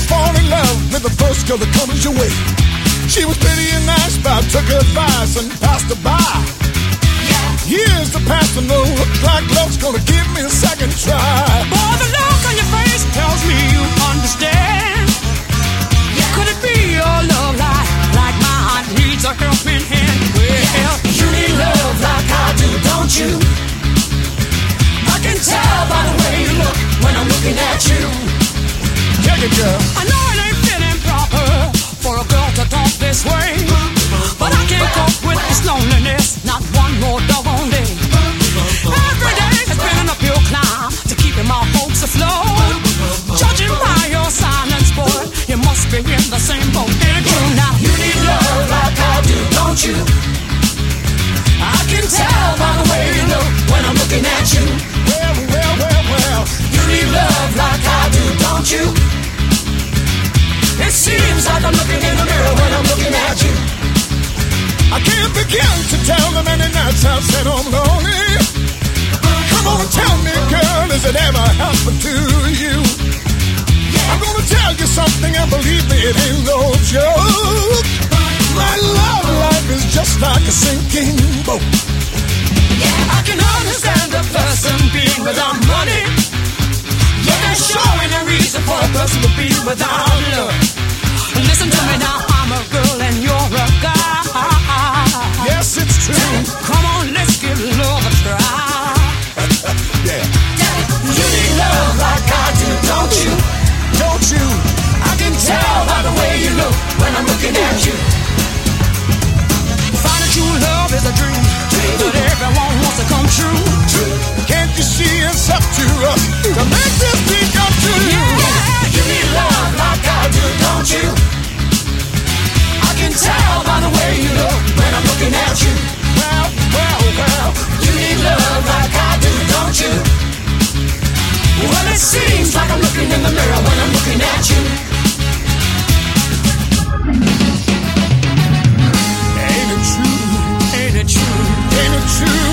fall in love with the first girl that comes your way. She was pretty and nice, but I took her advice and passed her by. Years to pass and no looks like love's gonna give me a second try. Boy, the look on your face tells me you understand. Could it be your love like my heart needs a helping hand? Well, you need love like I do, don't you? I can tell by the way you look when I'm looking at you. Check it, girl. I know it ain't fitting proper for a girl to talk this way, but I can't cope with this loneliness, not one more doggone day. Every day has been an uphill climb to keeping my hopes afloat. Judging by your silence, boy, you must be in the same boat. Ain't you now? You need love like I do, don't you? I can tell by the way you look when I'm looking at you. Well. You need love like I do, don't you? It seems like I'm looking in the mirror when I'm looking at you. I can't begin to tell the many nights I've said I'm lonely. Come on, tell me, girl, has it ever happened to you? I'm gonna tell you something, and believe me, it ain't no joke. My love life is just like a sinking boat. I can understand a person being without money, but there's showing a reason for a person to be without love. Listen to me now, I'm a girl and you're a guy. Yes, it's true. Come on, let's give love a try. Yeah. You need love like I do, don't you? Don't you? I can tell by the way you look when I'm looking at you. Finding true love is a dream that everyone wants to come true. Can't you see it's up to us to make this dream come true? Yeah, you need love like I do, don't you? I can tell by the way you look when I'm looking at you. Well. You need love like I do, don't you? Well, it seems like I'm looking in the mirror when I'm looking at you. Ain't it true? Ain't it true? Ain't it true?